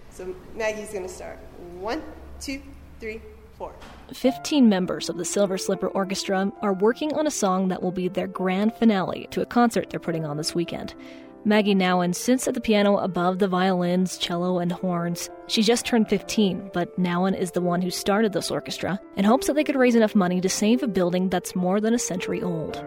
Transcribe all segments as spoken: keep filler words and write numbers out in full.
So Maggie's going to start. One, two, three, four. Fifteen members of the Silver Slipper Orchestra are working on a song that will be their grand finale to a concert they're putting on this weekend. Maggie Nouwen sits at the piano above the violins, cello, and horns. She just turned fifteen, but Nouwen is the one who started this orchestra in hopes that they could raise enough money to save a building that's more than a century old.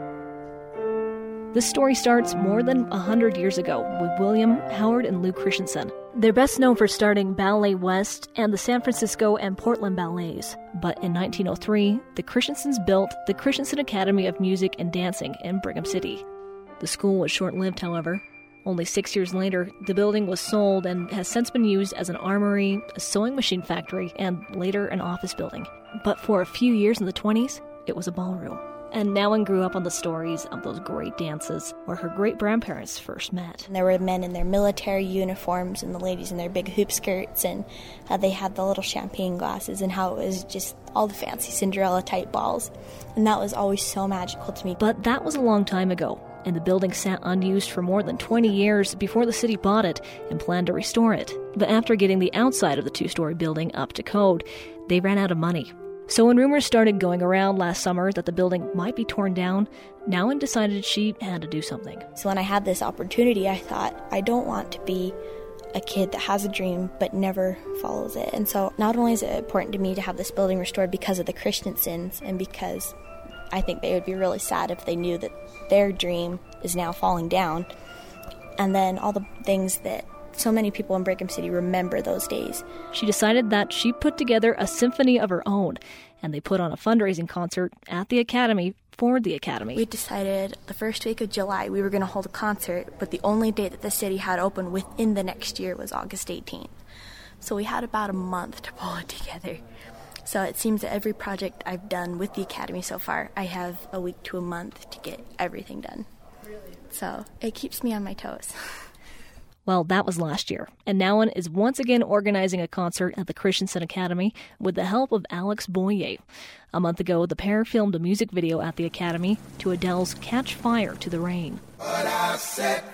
This story starts more than one hundred years ago with William, Howard, and Lou Christensen. They're best known for starting Ballet West and the San Francisco and Portland Ballets. But in nineteen oh three, the Christensens built the Christensen Academy of Music and Dancing in Brigham City. The school was short-lived, however. Only six years later, the building was sold and has since been used as an armory, a sewing machine factory, and later an office building. But for a few years in the twenties, it was a ballroom. And Nouwen grew up on the stories of those great dances where her great-grandparents first met. And there were men in their military uniforms and the ladies in their big hoop skirts, and how they had the little champagne glasses, and how it was just all the fancy Cinderella-type balls. And that was always so magical to me. But that was a long time ago, and the building sat unused for more than twenty years before the city bought it and planned to restore it. But after getting the outside of the two-story building up to code, they ran out of money. So when rumors started going around last summer that the building might be torn down, Nouwen decided she had to do something. So when I had this opportunity, I thought, I don't want to be a kid that has a dream but never follows it. And so not only is it important to me to have this building restored because of the Christensens, and because I think they would be really sad if they knew that their dream is now falling down, and then all the things that so many people in Brigham City remember those days. She decided that she put together a symphony of her own, and they put on a fundraising concert at the Academy for the Academy. We decided the first week of July we were going to hold a concert, but the only date that the city had open within the next year was August eighteenth. So we had about a month to pull it together. So it seems that every project I've done with the Academy so far, I have a week to a month to get everything done. Really? So it keeps me on my toes. Well, that was last year, and Nouwen is once again organizing a concert at the Christensen Academy with the help of Alex Boyer. A month ago, the pair filmed a music video at the Academy to Adele's Catch Fire to the Rain. But I set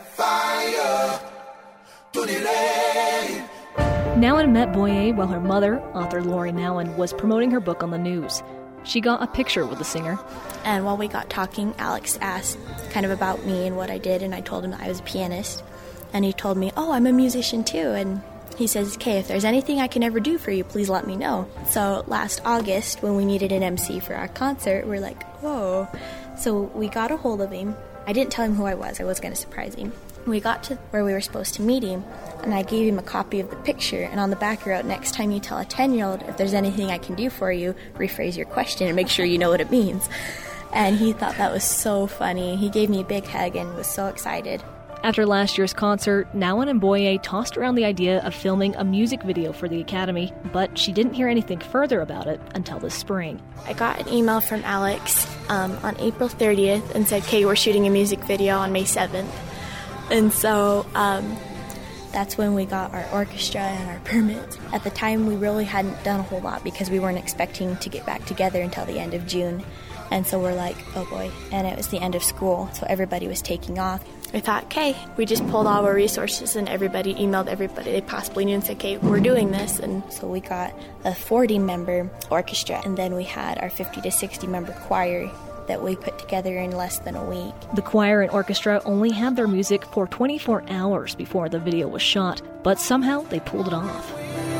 fire to the rain. Nouwen met Boyer while her mother, author Lori Nouwen, was promoting her book on the news. She got a picture with the singer. And while we got talking, Alex asked kind of about me and what I did, and I told him that I was a pianist. And he told me, oh, I'm a musician too. And he says, okay, if there's anything I can ever do for you, please let me know. So last August, when we needed an M C for our concert, we're like, oh. So we got a hold of him. I didn't tell him who I was. I was going to surprise him. We got to where we were supposed to meet him, and I gave him a copy of the picture. And on the back wrote, next time you tell a ten-year-old, if there's anything I can do for you, rephrase your question and make sure you know what it means. And he thought that was so funny. He gave me a big hug and was so excited. After last year's concert, Nouwen and Boyer tossed around the idea of filming a music video for the Academy, but she didn't hear anything further about it until this spring. I got an email from Alex um, on April thirtieth and said, okay, we're shooting a music video on May seventh. And so um, that's when we got our orchestra and our permits. At the time, we really hadn't done a whole lot because we weren't expecting to get back together until the end of June. And so we're like, oh boy. And it was the end of school, so everybody was taking off. We thought, okay, we just pulled all our resources and everybody emailed everybody they possibly knew and said, okay, we're doing this. And so we got a forty-member orchestra, and then we had our fifty to sixty-member choir that we put together in less than a week. The choir and orchestra only had their music for twenty-four hours before the video was shot, but somehow they pulled it off.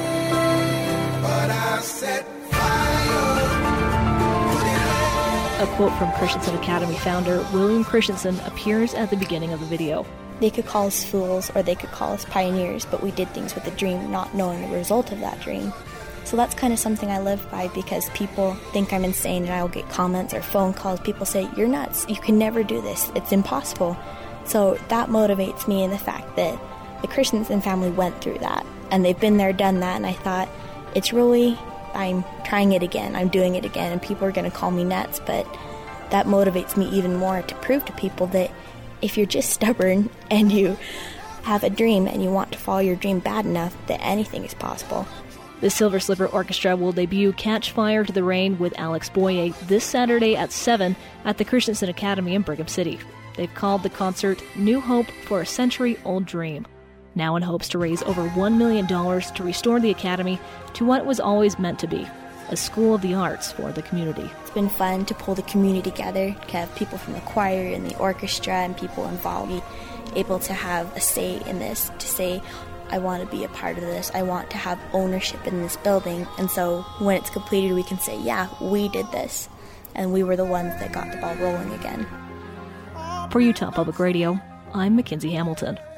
But I set fire. A quote from Christensen Academy founder William Christensen appears at the beginning of the video. They could call us fools or they could call us pioneers, but we did things with a dream, not knowing the result of that dream. So that's kind of something I live by, because people think I'm insane, and I will get comments or phone calls. People say, you're nuts, you can never do this, it's impossible. So that motivates me in the fact that the Christensen family went through that, and they've been there, done that, and I thought, it's really... I'm trying it again, I'm doing it again, and people are going to call me nuts, but that motivates me even more to prove to people that if you're just stubborn and you have a dream and you want to follow your dream bad enough, that anything is possible. The Silver Slipper Orchestra will debut Catch Fire to the Rain with Alex Boyer this Saturday at seven at the Christensen Academy in Brigham City. They've called the concert New Hope for a Century-Old Dream. Nouwen hopes to raise over one million dollars to restore the Academy to what it was always meant to be, a school of the arts for the community. It's been fun to pull the community together, to have people from the choir and the orchestra and people involved be able to have a say in this, to say, I want to be a part of this, I want to have ownership in this building. And so when it's completed, we can say, yeah, we did this, and we were the ones that got the ball rolling again. For Utah Public Radio, I'm Mackenzie Hamilton.